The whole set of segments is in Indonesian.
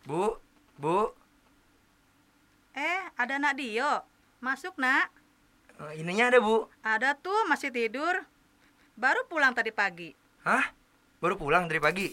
Bu, Bu, Ada Nak Dio. Masuk, Nak. ininya ada, Bu. Ada tuh, masih tidur. Baru pulang tadi pagi. Hah? Baru pulang dari pagi?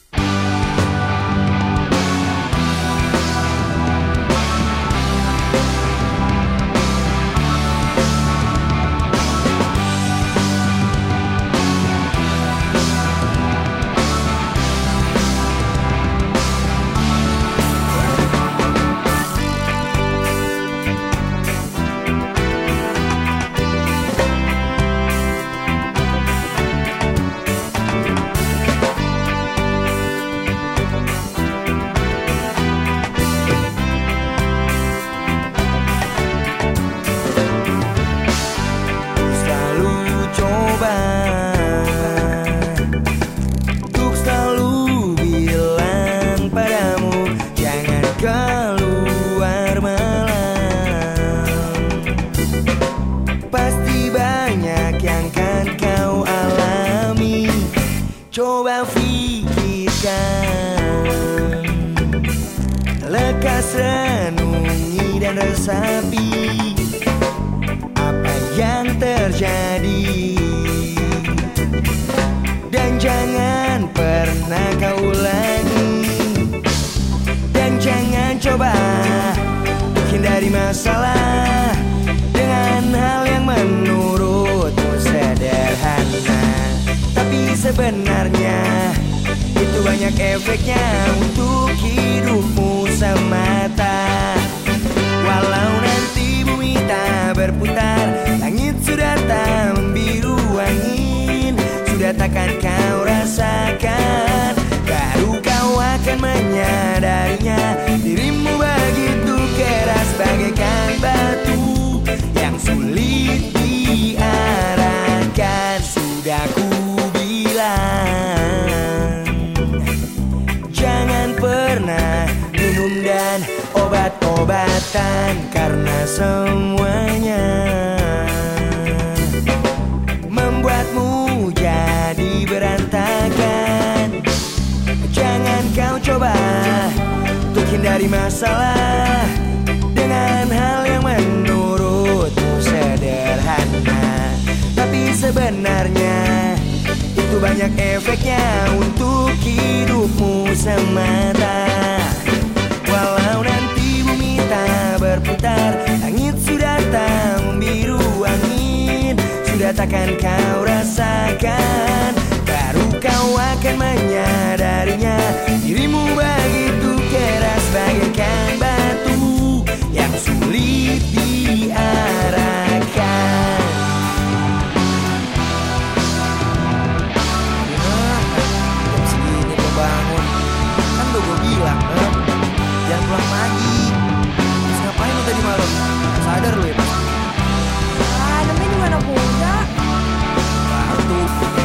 Coba pikirkan, lekas renungi dan resapi apa yang terjadi. Dan jangan pernah kau ulangi. Dan jangan coba hindari masalah dengan hal yang menurutmu sederhana, tapi sebenarnya itu banyak efeknya untuk hidupmu semata. Walau nanti bumi tak berputar, langit sudah tak membiru, angin sudah takkan kau rasakan. Baru kau akan menyadarinya, dirimu begitu keras bagaikan batu yang sulit diarahkan. Sudah ku jangan pernah minum dan obat-obatan, karena semuanya membuatmu jadi berantakan. Jangan kau coba untuk hindari masalah dengan hal yang menurutmu sederhana, tapi sebenarnya itu banyak efeknya untuk hidupmu semata. Walau nanti bumi tak berputar, langit sudah tak membiru, angin sudah takkan kau rasakan. Baru kau akan menyadarinya, dirimu begitu keras bagaikan batu yang sulit diarahkan. Bangun, kan udah gue bilang, jangan pulang pagi. Terus ngapain lu tadi malam? Sadar lu ya, Pak? Namanya juga anak muda. Baru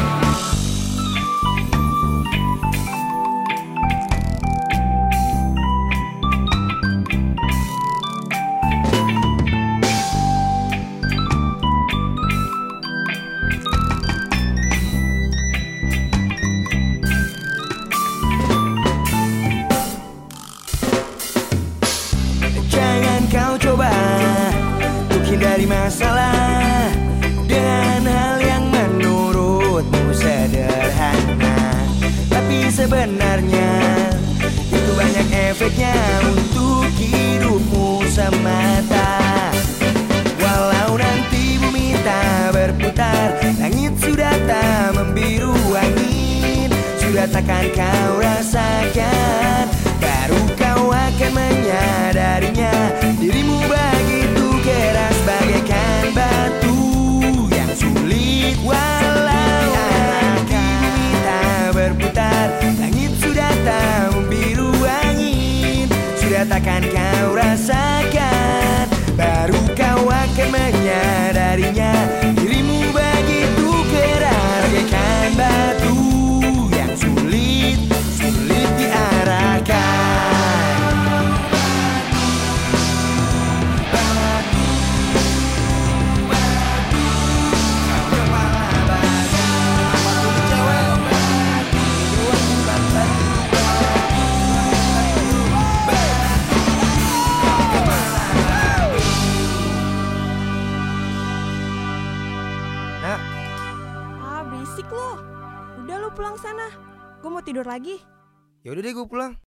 kau coba untuk hindari masalah dengan hal yang menurutmu sederhana, tapi sebenarnya itu banyak efeknya untuk hidupmu semata. Walau nanti bumi tak berputar, langit sudah tak membiru, angin sudah takkan kau rasakan. Baru kau akan menyadarinya, dirimu begitu keras bagaikan batu yang sulit. Walau nanti bumi tak berputar, langit sudah tak membiru, angin sudah takkan kau rasakan. Baru kau akan menyadarinya, dirimu begitu keras bagaikan batu yang sulit diarahkan. berisik lo. Udah lo pulang sana. Gue mau tidur lagi. Ya udah deh gue pulang.